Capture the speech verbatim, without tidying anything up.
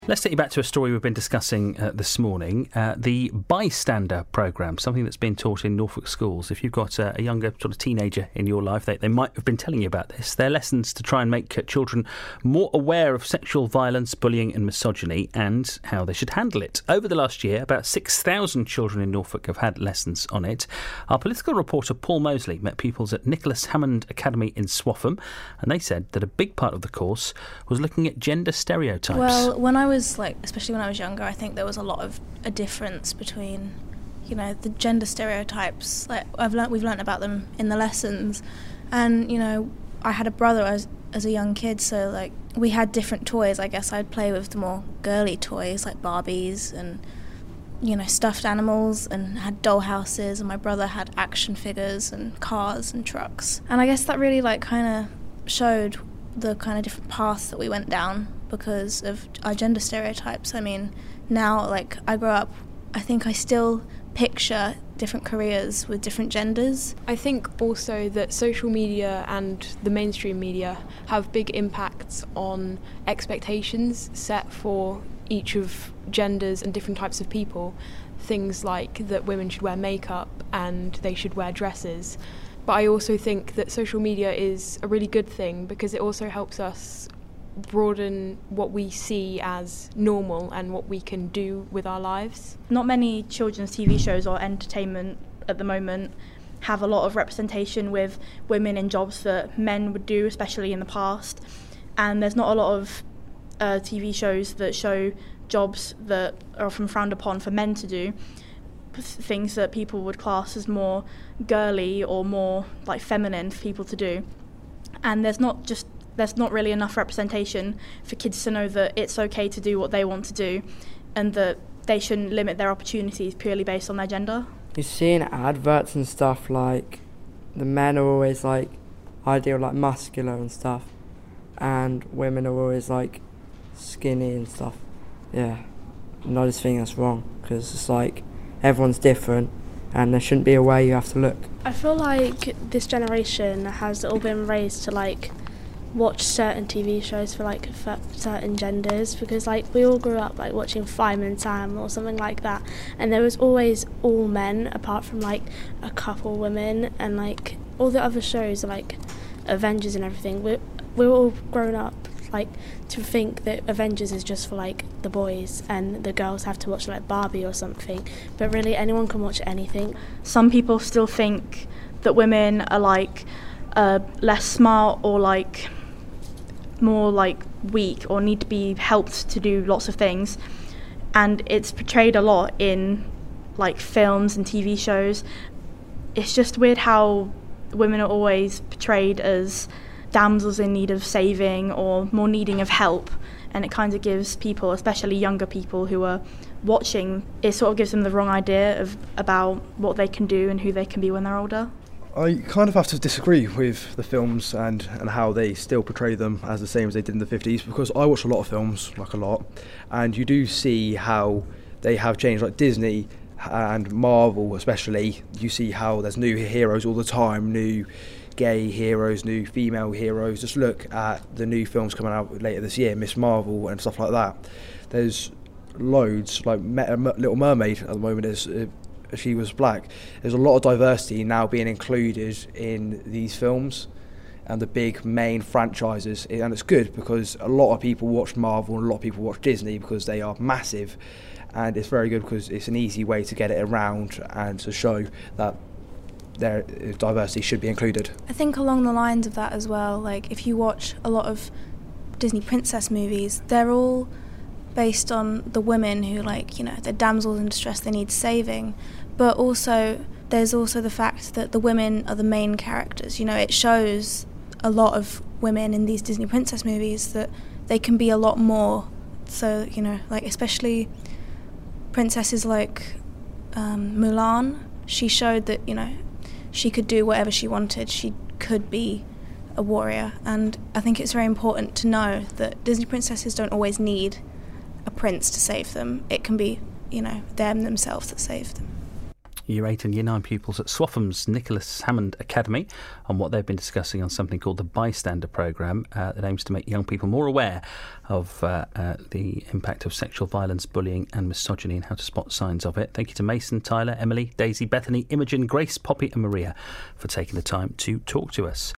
Let's take you back to a story we've been discussing uh, this morning, uh, the Bystander programme, something that's been taught in Norfolk schools. If you've got uh, a younger sort of teenager in your life, they, they might have been telling you about this. They're lessons to try and make uh, children more aware of sexual violence, bullying and misogyny and how they should handle it. Over the last year, about six thousand children in Norfolk have had lessons on it. Our political reporter Paul Mosley met pupils at Nicholas Hammond Academy in Swaffham, and they said that a big part of the course was looking at gender stereotypes. Well, when I was like, especially when I was younger, I think there was a lot of a difference between, you know, the gender stereotypes. Like I've learnt, we've learnt about them in the lessons, and you know, I had a brother as as a young kid, so like we had different toys. I guess I'd play with the more girly toys like Barbies and, you know, stuffed animals, and had doll houses, and my brother had action figures and cars and trucks. And I guess that really like kind of showed the kind of different paths that we went down because of our gender stereotypes. I mean, now, like, I grow up, I think I still picture different careers with different genders. I think also that social media and the mainstream media have big impacts on expectations set for each of genders and different types of people. Things like that women should wear makeup and they should wear dresses. But I also think that social media is a really good thing because it also helps us broaden what we see as normal and what we can do with our lives. Not many children's T V shows or entertainment at the moment have a lot of representation with women in jobs that men would do, especially in the past. And there's not a lot of uh, T V shows that show jobs that are often frowned upon for men to do, things that people would class as more girly or more like feminine for people to do. And there's not just there's not really enough representation for kids to know that it's okay to do what they want to do and that they shouldn't limit their opportunities purely based on their gender. You see in adverts and stuff, like, the men are always, like, ideal, like, muscular and stuff, and women are always, like, skinny and stuff. Yeah. And I just think that's wrong, because it's, like, everyone's different, and there shouldn't be a way you have to look. I feel like this generation has all been raised to, like, watch certain T V shows for like for certain genders, because like we all grew up like watching Fireman Sam or something like that, and there was always all men apart from like a couple women, and like all the other shows like Avengers and everything, we're, we're all grown up like to think that Avengers is just for like the boys and the girls have to watch like Barbie or something, but really anyone can watch anything. Some people still think that women are like uh, less smart or like more like weak or need to be helped to do lots of things, and it's portrayed a lot in like films and T V shows. It's just weird how women are always portrayed as damsels in need of saving or more needing of help, and it kind of gives people, especially younger people who are watching, it sort of gives them the wrong idea of about what they can do and who they can be when they're older. I kind of have to disagree with the films and, and how they still portray them as the same as they did in the fifties, because I watch a lot of films, like a lot, and you do see how they have changed, like Disney and Marvel especially. You see how there's new heroes all the time, new gay heroes, new female heroes. Just look at the new films coming out later this year, Miss Marvel and stuff like that. There's loads, like Little Mermaid at the moment is... Uh, she was black. There's a lot of diversity now being included in these films and the big main franchises, and it's good because a lot of people watch Marvel and a lot of people watch Disney because they are massive, and it's very good because it's an easy way to get it around and to show that their diversity should be included. I think along the lines of that as well, like if you watch a lot of Disney princess movies, they're all based on the women who, like, you know, they're damsels in distress, they need saving. But also, there's also the fact that the women are the main characters. You know, it shows a lot of women in these Disney princess movies that they can be a lot more. So, you know, like, especially princesses like um, Mulan, she showed that, you know, she could do whatever she wanted. She could be a warrior. And I think it's very important to know that Disney princesses don't always need a prince to save them. It can be, you know, them themselves that save them. Year eight and Year nine pupils at Swatham's Nicholas Hammond Academy on what they've been discussing on something called the Bystander Programme uh, that aims to make young people more aware of uh, uh, the impact of sexual violence, bullying and misogyny and how to spot signs of it. Thank you to Mason, Tyler, Emily, Daisy, Bethany, Imogen, Grace, Poppy and Maria for taking the time to talk to us.